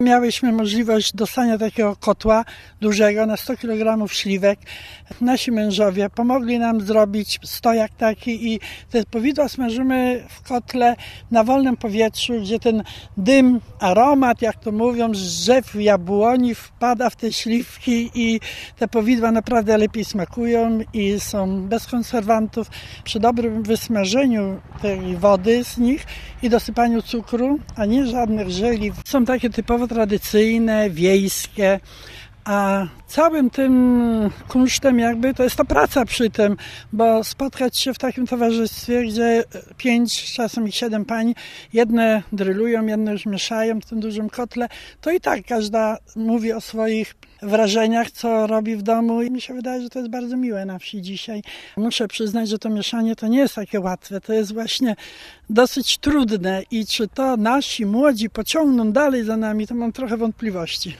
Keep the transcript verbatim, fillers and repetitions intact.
Miałyśmy możliwość dostania takiego kotła dużego na sto kilogramów śliwek. Nasi mężowie pomogli nam zrobić stojak taki i te powidła smażymy w kotle na wolnym powietrzu, gdzie ten dym, aromat, jak to mówią, z drzew jabłoni wpada w te śliwki i te powidła naprawdę lepiej smakują i są bez konserwantów. Przy dobrym wysmażeniu tej wody z nich i dosypaniu cukru, a nie żadnych żeli, są takie typowo tradycyjne, wiejskie, a całym tym kunsztem jakby to jest ta praca przy tym, bo spotkać się w takim towarzystwie, gdzie pięć, czasem i siedem pań, jedne drylują, jedne już mieszają w tym dużym kotle, to i tak każda mówi o swoich wrażeniach, co robi w domu i mi się wydaje, że to jest bardzo miłe na wsi dzisiaj. Muszę przyznać, że to mieszanie to nie jest takie łatwe, to jest właśnie dosyć trudne i czy to nasi młodzi pociągną dalej za nami, to mam trochę wątpliwości.